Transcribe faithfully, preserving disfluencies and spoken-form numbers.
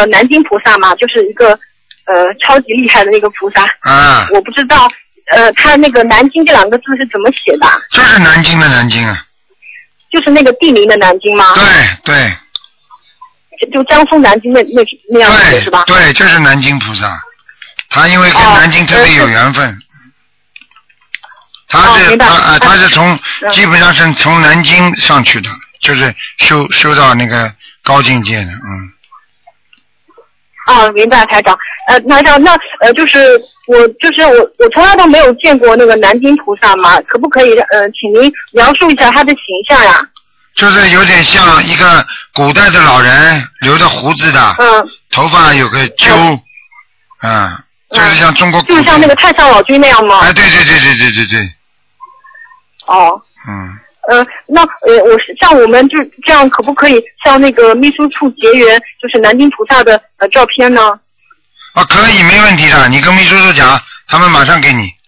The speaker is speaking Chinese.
呃南京菩萨嘛，就是一个呃超级厉害的那个菩萨。 啊。 我不知道呃他那个南京这两个字是怎么写的？ 就是南京的南京啊。 就是那个地名的南京吗？ 对对。 就江苏南京那那那样子是吧？ 对，就是南京菩萨，他因为跟南京特别有缘分，哦、他是、哦、他啊，他是从、嗯、基本上是从南京上去的，就是修修到那个高境界的，嗯。 哦，明白，台长。呃，台长，那呃，就是我就是我我从来都没有见过那个南京菩萨嘛，可不可以呃，请您描述一下他的形象呀？ 就是有点像一个古代的老人，留着胡子的， 嗯， 头发有个揪，嗯，嗯就是像中国古， 就是像那个太上老君那样吗？ 哎，对对对对对对对。 哦。 嗯。 呃，那呃，我是像我们就这样，可不可以向那个秘书处结缘，就是南京菩萨的呃照片呢？ 啊，可以，没问题的，你跟秘书处讲，他们马上给你。